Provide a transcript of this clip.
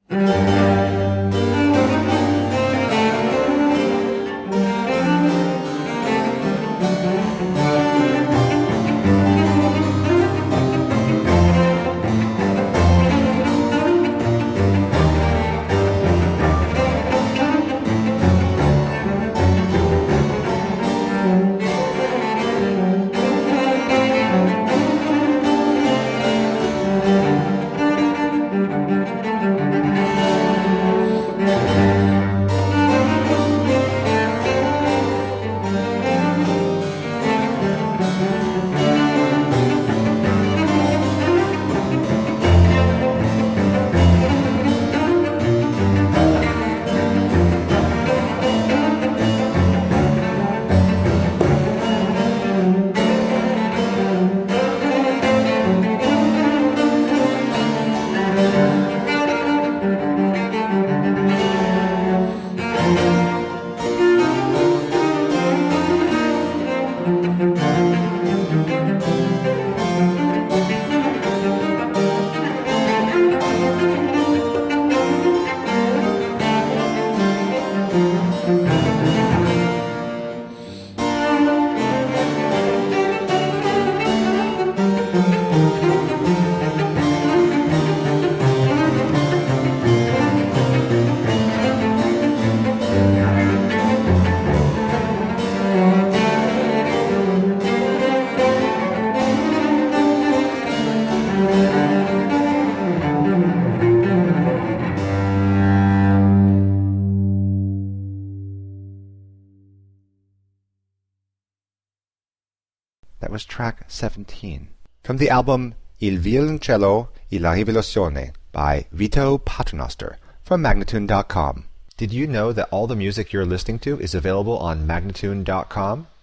That was track 17 from the album Il Violoncello e la Rivoluzione by Vito Paternoster from Magnatune.com. Did you know that all the music you're listening to is available on Magnatune.com?